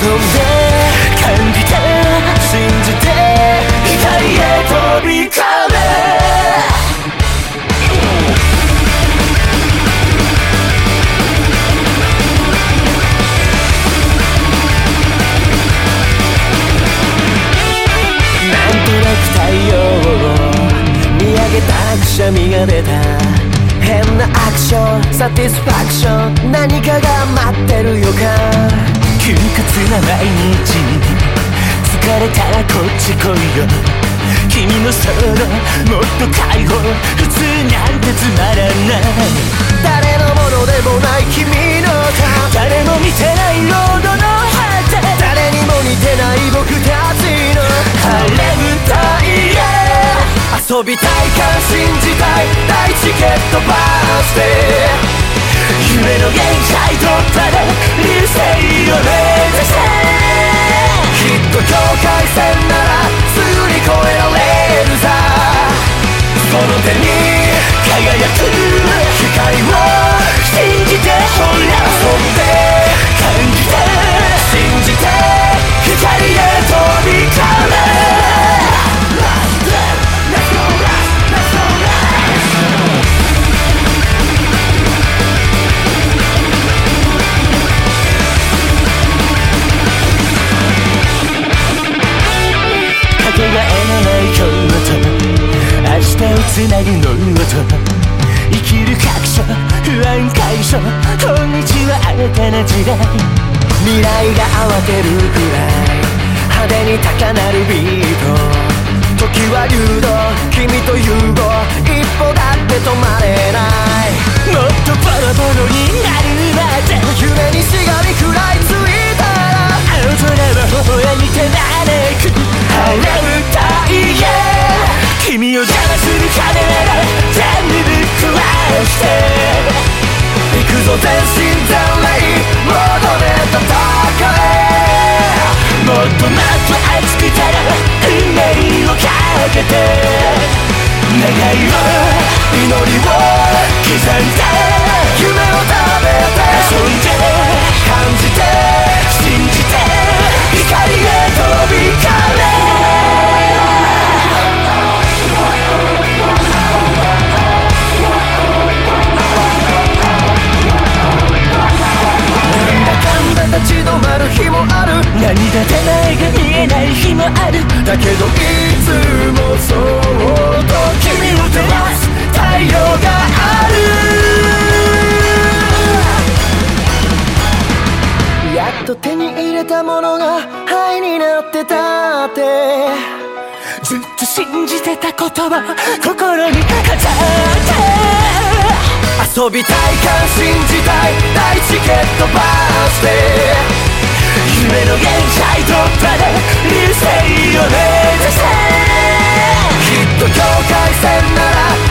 感じて信じて光へ飛び込め。なんとなく太陽を見上げたくしゃみが出た。変なアクション、サティスファクション、何かが待ってる予感。窮屈な毎日、疲れたらこっち来いよ。君のそのもっと解放、普通なんてつまらない。誰のものでもない君の顔、誰も見てないロードの果て、誰にも似てない僕たちの晴れ舞台へ。遊びたいから信じたい、大チケットバースで夢の限界突破で流星を目指せ。きっと境界線ならすぐに越えられるさ。その手に輝く光を信じてほら。遊んで感じて信じて光へ飛び込め。かけがえのない今日と明日をつなぐの音、生きる確証、不安解消、こんにちは新たな時代。未来が慌てるくらい派手に高鳴るビート、時は流動、君と融合、一歩だって止まれない。もっとボロボロになるまで夢にしがみ食らいついたら、青空は微笑みて招く晴れ舞台へ。君を邪魔する金なら全部ぶっ壊して行くぞ全身全霊、求め戦え。もっともっと熱くたら運命をかけて、願いを祈りを刻んで夢を食べて、遊んで感じて信じて光へ飛び込め。立ち止まる日もある、涙手前が見えない日もある。だけどいつもそっと君を照らす太陽がある。やっと手に入れたものが灰になってたって、ずっと信じてたことは心に飾って。遊びたいから信じたい、大チケットバースで夢の限界突破で流星を目指せ。きっと境界線なら